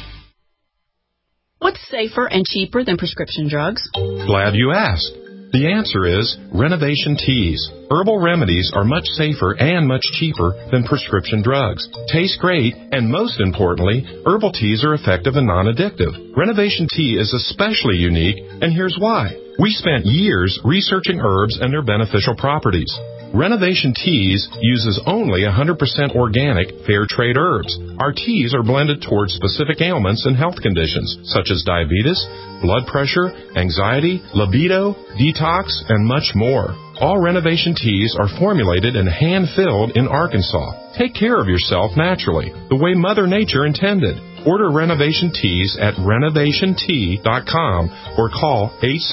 What's safer and cheaper than prescription drugs? Glad you asked. The answer is Renovation Teas. Herbal remedies are much safer and much cheaper than prescription drugs. Taste great, and most importantly, herbal teas are effective and non-addictive. Renovation Tea is especially unique, and here's why. We spent years researching herbs and their beneficial properties. Renovation Teas uses only 100% organic, fair trade herbs. Our teas are blended towards specific ailments and health conditions, such as diabetes, blood pressure, anxiety, libido, detox, and much more. All Renovation Teas are formulated and hand-filled in Arkansas. Take care of yourself naturally, the way Mother Nature intended. Order Renovation Teas at renovationtea.com or call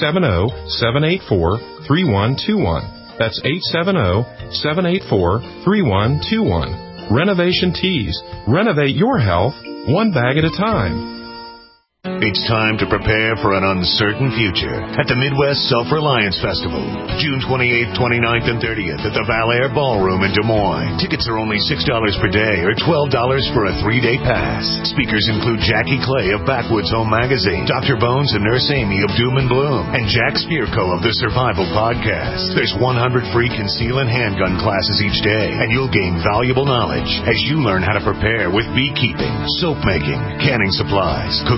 870-784-3121. That's 870-784-3121. Renovation Teas. Renovate your health one bag at a time. It's time to prepare for an uncertain future at the Midwest Self-Reliance Festival, June 28th, 29th, and 30th at the Valair Ballroom in Des Moines. Tickets are only $6 per day or $12 for a 3-day pass. Speakers include Jackie Clay of Backwoods Home Magazine, Dr. Bones and Nurse Amy of Doom and Bloom, and Jack Spirko of the Survival Podcast. There's 100 free conceal and handgun classes each day, and you'll gain valuable knowledge as you learn how to prepare with beekeeping, soap making, canning supplies, cooking with soap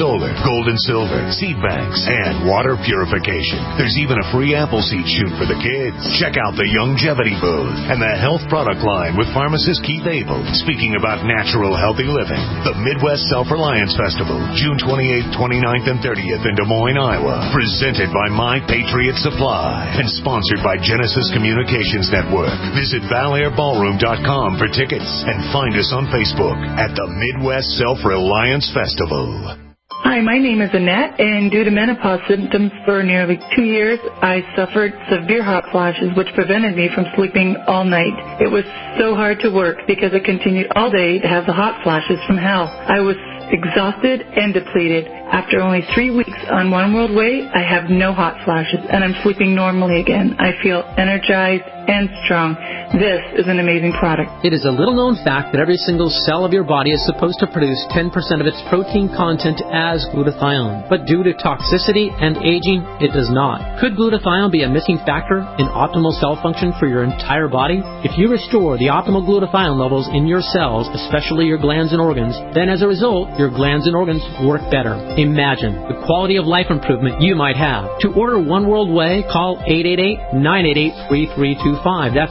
solar, gold and silver, seed banks, and water purification. There's even a free apple seed shoot for the kids. Check out the Longevity booth and the health product line with pharmacist Keith Abel, speaking about natural, healthy living. The Midwest Self-Reliance Festival, June 28th, 29th, and 30th in Des Moines, Iowa. Presented by My Patriot Supply and sponsored by Genesis Communications Network. Visit ValAirBallroom.com for tickets and find us on Facebook at the Midwest Self-Reliance Festival. Hi, my name is Annette, and due to menopause symptoms for nearly 2 years, I suffered severe hot flashes, which prevented me from sleeping all night. It was so hard to work because I continued all day to have the hot flashes from hell. I was exhausted and depleted. After only 3 weeks on One World Way, I have no hot flashes, and I'm sleeping normally again. I feel energized and strong. This is an amazing product. It is a little-known fact that every single cell of your body is supposed to produce 10% of its protein content as glutathione. But due to toxicity and aging, it does not. Could glutathione be a missing factor in optimal cell function for your entire body? If you restore the optimal glutathione levels in your cells, especially your glands and organs, then as a result, your glands and organs work better. Imagine the quality of life improvement you might have. To order One World Way, call 888-988-3325. That's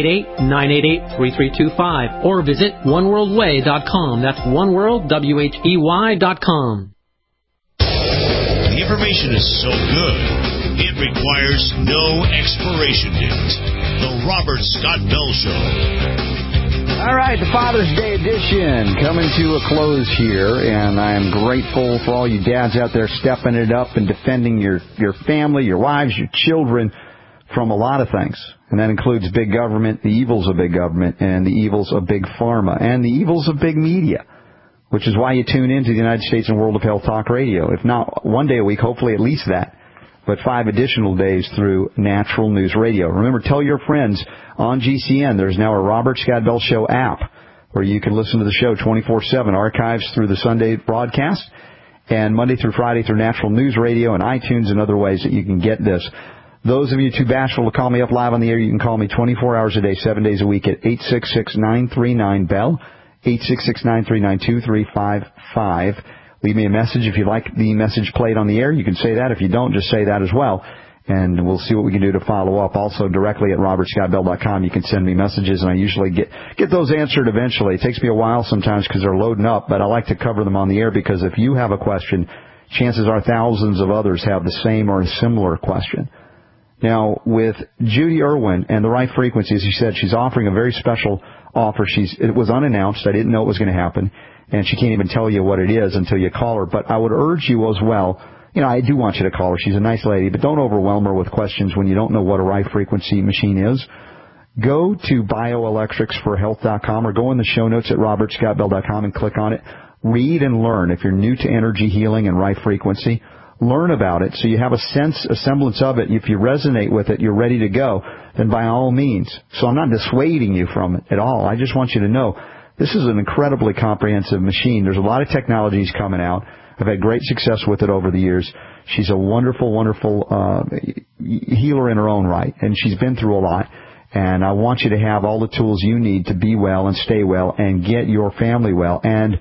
888-988-3325. Or visit oneworldway.com. That's oneworld.com. The information is so good, it requires no expiration date. The Robert Scott Bell Show. All right, the Father's Day edition coming to a close here, and I am grateful for all you dads out there stepping it up and defending your family, your wives, your children from a lot of things. And that includes big government, the evils of big government, and the evils of big pharma, and the evils of big media, which is why you tune into the United States and World of Health Talk Radio. If not one day a week, hopefully at least that, but 5 additional days through Natural News Radio. Remember, tell your friends on GCN there's now a Robert Scott Bell Show app where you can listen to the show 24/7, archives through the Sunday broadcast, and Monday through Friday through Natural News Radio and iTunes and other ways that you can get this. Those of you too bashful to call me up live on the air, you can call me 24 hours a day, 7 days a week at 866-939-BELL, 866-939-2355. Leave me a message if you like the message played on the air. You can say that. If you don't, just say that as well. And we'll see what we can do to follow up. Also, directly at robertscottbell.com, you can send me messages, and I usually get those answered eventually. It takes me a while sometimes because they're loading up, but I like to cover them on the air because if you have a question, chances are thousands of others have the same or a similar question. Now, with Judy Irwin and the Right Frequency, as you said, she's offering a very special offer. It was unannounced. I didn't know it was going to happen. And she can't even tell you what it is until you call her. But I would urge you as well, I do want you to call her. She's a nice lady, but don't overwhelm her with questions when you don't know what a Right Frequency machine is. Go to bioelectricsforhealth.com or go in the show notes at robertscottbell.com and click on it. Read and learn. If you're new to energy healing and Right Frequency, learn about it so you have a semblance of it. If you resonate with it, you're ready to go, then by all means. So I'm not dissuading you from it at all. I just want you to know this is an incredibly comprehensive machine. There's a lot of technologies coming out. I've had great success with it over the years. She's a wonderful, wonderful healer in her own right, and she's been through a lot. And I want you to have all the tools you need to be well and stay well and get your family well. And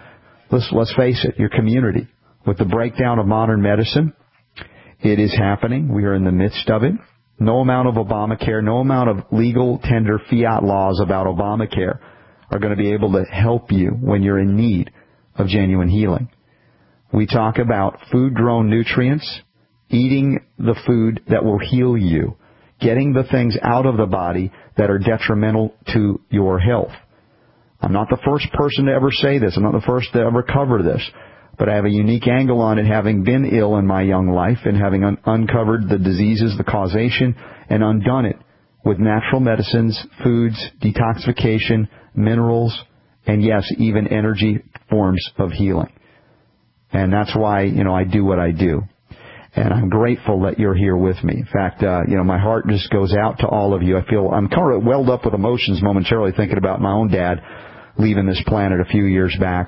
let's face it, your community. With the breakdown of modern medicine, it is happening. We are in the midst of it. No amount of Obamacare, no amount of legal tender fiat laws about Obamacare are going to be able to help you when you're in need of genuine healing. We talk about food-grown nutrients, eating the food that will heal you, getting the things out of the body that are detrimental to your health. I'm not the first person to ever say this. I'm not the first to ever cover this. But I have a unique angle on it, having been ill in my young life and having uncovered the diseases, the causation, and undone it with natural medicines, foods, detoxification, minerals, and yes, even energy forms of healing. And that's why, I do what I do. And I'm grateful that you're here with me. In fact, my heart just goes out to all of you. I'm kind of welled up with emotions momentarily thinking about my own dad leaving this planet a few years back.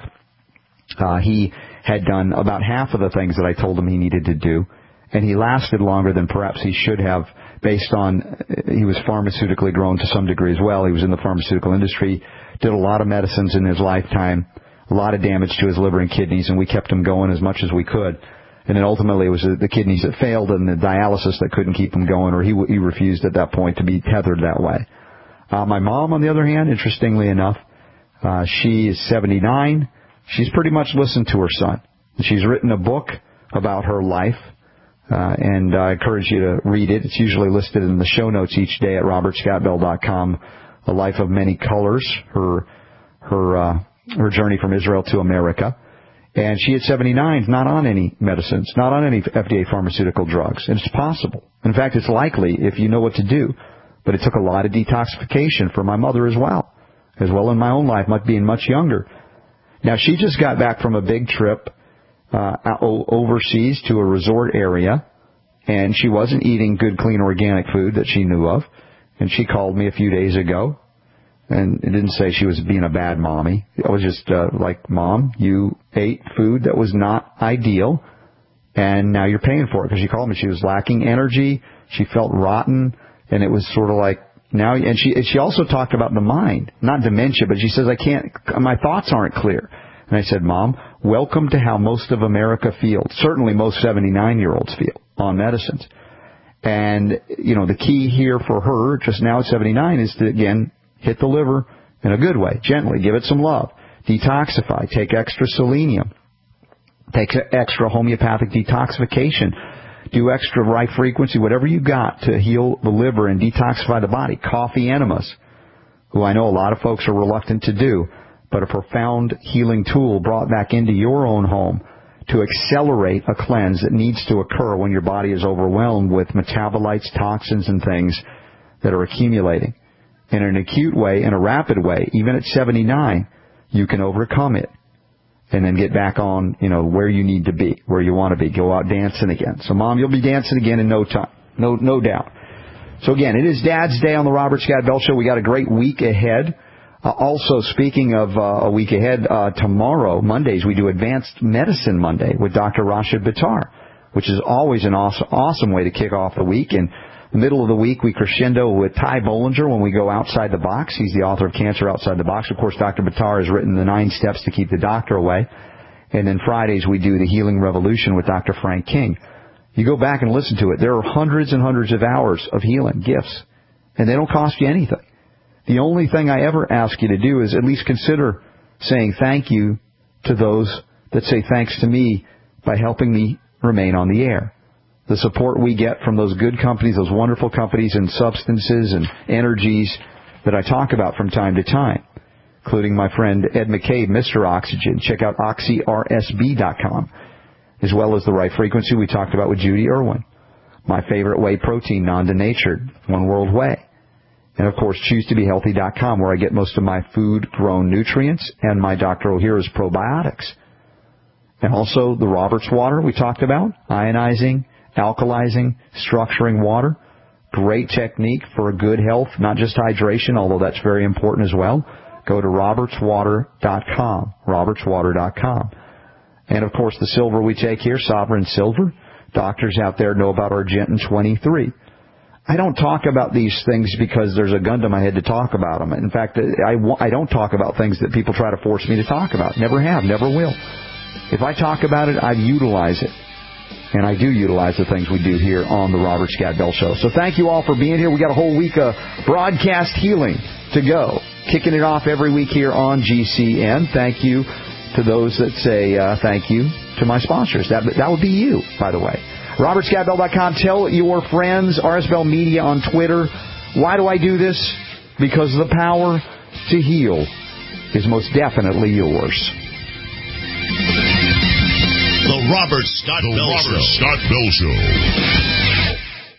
He had done about half of the things that I told him he needed to do, and he lasted longer than perhaps he should have based on he was pharmaceutically grown to some degree as well. He was in the pharmaceutical industry, did a lot of medicines in his lifetime, a lot of damage to his liver and kidneys, and we kept him going as much as we could. And then ultimately it was the kidneys that failed and the dialysis that couldn't keep him going, or he refused at that point to be tethered that way. My mom, on the other hand, interestingly enough, she is 79. She's pretty much listened to her son. She's written a book about her life, and I encourage you to read it. It's usually listed in the show notes each day at robertscottbell.com. A Life of Many Colors, her journey from Israel to America. And she at 79 is not on any medicines, not on any FDA pharmaceutical drugs. And it's possible. In fact, it's likely if you know what to do. But it took a lot of detoxification for my mother as well in my own life, being much younger. Now, she just got back from a big trip overseas to a resort area, and she wasn't eating good, clean, organic food that she knew of. And she called me a few days ago. And it didn't say she was being a bad mommy. I was just like, Mom, you ate food that was not ideal, and now you're paying for it. Because she called me. She was lacking energy. She felt rotten, and it was sort of like now. And she also talked about the mind, not dementia, but she says, my thoughts aren't clear. And I said, Mom, welcome to how most of America feels. Certainly most 79-year-olds feel on medicines. And, the key here for her, just now at 79, is to, again, hit the liver in a good way, gently. Give it some love. Detoxify. Take extra selenium. Take extra homeopathic detoxification. Do extra right frequency, whatever you got to heal the liver and detoxify the body. Coffee enemas, who I know a lot of folks are reluctant to do, but a profound healing tool brought back into your own home to accelerate a cleanse that needs to occur when your body is overwhelmed with metabolites, toxins, and things that are accumulating. In an acute way, in a rapid way, even at 79, you can overcome it and then get back on, where you need to be, where you want to be. Go out dancing again. So, Mom, you'll be dancing again in no time. No doubt. So, again, it is Dad's Day on the Robert Scott Bell Show. We got a great week ahead. Also, speaking of a week ahead, tomorrow, Mondays, we do Advanced Medicine Monday with Dr. Rashid Bittar, which is always an awesome way to kick off the week. And the middle of the week, we crescendo with Ty Bollinger when we go outside the box. He's the author of Cancer Outside the Box. Of course, Dr. Bittar has written the 9 Steps to Keep the Doctor Away. And then Fridays, we do the Healing Revolution with Dr. Frank King. You go back and listen to it. There are hundreds and hundreds of hours of healing gifts, and they don't cost you anything. The only thing I ever ask you to do is at least consider saying thank you to those that say thanks to me by helping me remain on the air. The support we get from those good companies, those wonderful companies and substances and energies that I talk about from time to time, including my friend Ed McCabe, Mr. Oxygen. Check out oxyrsb.com, as well as the right frequency we talked about with Judy Irwin. My favorite whey protein, non-denatured, One World Whey. And, of course, ChooseToBeHealthy.com, where I get most of my food-grown nutrients and my Dr. O'Hara's probiotics. And also the Roberts water we talked about, ionizing, alkalizing, structuring water. Great technique for good health, not just hydration, although that's very important as well. Go to robertswater.com, robertswater.com. And, of course, the silver we take here, Sovereign Silver. Doctors out there know about Argentin 23. I don't talk about these things because there's a gun to my head to talk about them. In fact, I don't talk about things that people try to force me to talk about. Never have, never will. If I talk about it, I utilize it. And I do utilize the things we do here on the Robert Scott Bell Show. So thank you all for being here. We got a whole week of broadcast healing to go. Kicking it off every week here on GCN. Thank you to those that say thank you to my sponsors. That would be you, by the way. RobertScottBell.com. Tell your friends. RS Bell Media on Twitter. Why do I do this? Because the power to heal is most definitely yours. The Robert Scott Bell Show.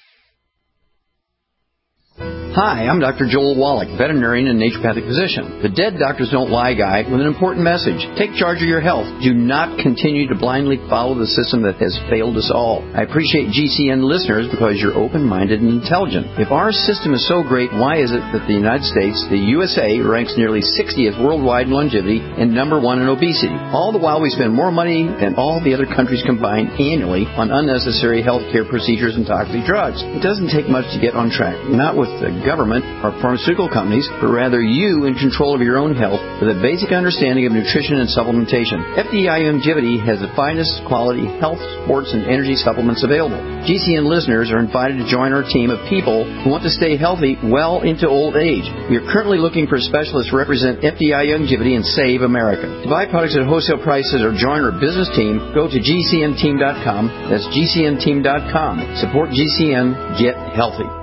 Hi, I'm Dr. Joel Wallach, veterinarian and naturopathic physician. The Dead Doctors Don't Lie guy with an important message. Take charge of your health. Do not continue to blindly follow the system that has failed us all. I appreciate GCN listeners because you're open-minded and intelligent. If our system is so great, why is it that the United States, the USA, ranks nearly 60th worldwide in longevity and number 1 in obesity? All the while we spend more money than all the other countries combined annually on unnecessary healthcare procedures and toxic drugs. It doesn't take much to get on track. Not with the government or pharmaceutical companies, but rather you in control of your own health with a basic understanding of nutrition and supplementation. FDI Youngevity has the finest quality health, sports, and energy supplements available. GCN listeners are invited to join our team of people who want to stay healthy well into old age. We are currently looking for specialists to represent FDI Youngevity and Save America. To buy products at wholesale prices or join our business team, go to GCNteam.com. That's GCNteam.com. Support GCN. Get healthy.